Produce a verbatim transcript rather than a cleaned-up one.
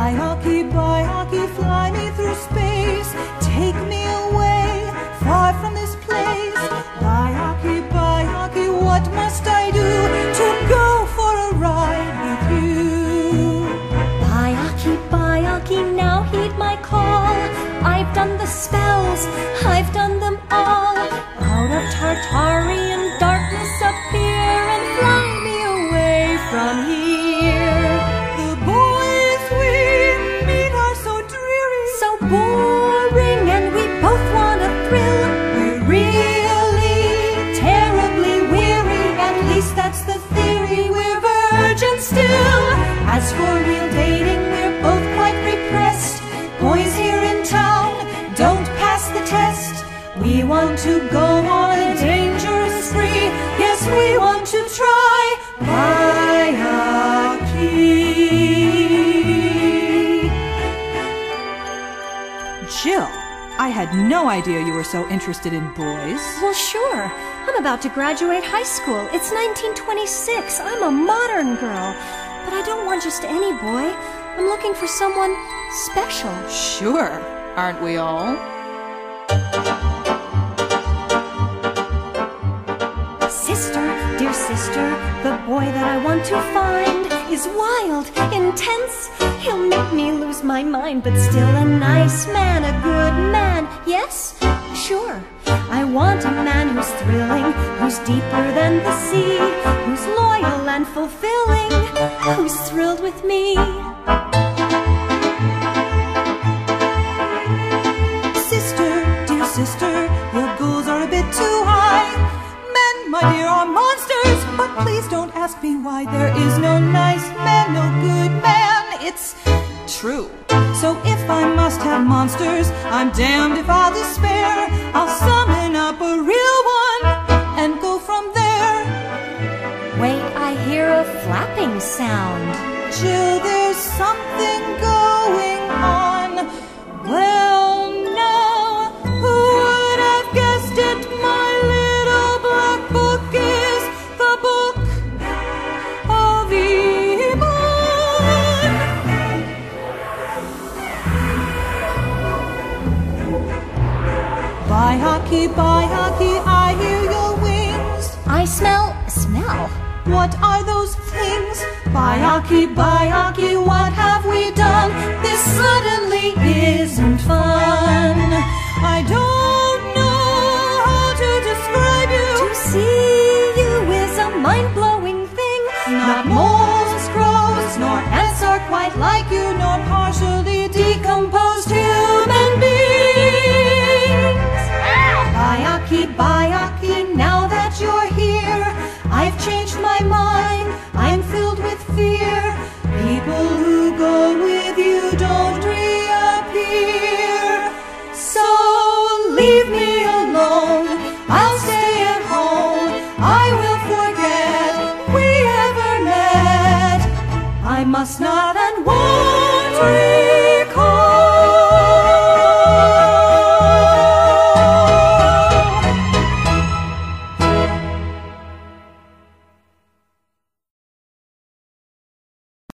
Bye-hockey, bye-hockey, fly me through space. Take me away, far from this place. Bye-hockey, bye-hockey, what must I do to go for a ride with you? Bye-hockey, bye-hockey, now heed my call. I've done the spells, I've done them all. Out of Tartarian darkness appear and fly me away from here. The boys we meet are so dreary, So boring, and we both want a thrill. we're really terribly weary. At least that's the theory, we're virgins still. As for real dating, we're both quite repressed. Boys here in town don't pass the test. We want to go on a dangerous spree. Yes, we want to try bye-hockey. Jill, I had no idea you were so interested in boys. Well, sure. I'm about to graduate high school. It's nineteen twenty-six. I'm a modern girl. But I don't want just any boy. I'm looking for someone special. Sure, aren't we all? Sister, dear sister, the boy that I want to find is wild, intense. He'll make me lose my mind, but still a nice man, a good man. Yes, sure. I want a man who's thrilling, who's deeper than the sea, who's loyal and fulfilling, who's thrilled with me. Sister, dear sister, your goals are a bit too high. Men, my dear, are monsters, but please don't ask me why. There is no nice man, no good man. It's true. So if I must have monsters, I'm damned if I'll despair. I'll summon up a real one and go from there. Wait, I hear a flapping sound. Jill, there's something going on. Well, now, who would have guessed it? My little black book is the book of Ebon. Bye-hockey, bye-hockey, I hear your wings. I smell, smell. What are those things? Bye-hockey, bye-hockey, what have we done? This suddenly isn't fun. I don't know how to describe you. To see you is a mind-blowing thing. Not moles, crows, nor ants are quite like you, nor partially decomposed human beings. Bye-hockey, bye-hockey, now that you're here, I've changed my mind, I'm filled with fear. People who go with you don't reappear. So leave me alone, I'll stay at home. I will forget we ever met. I must not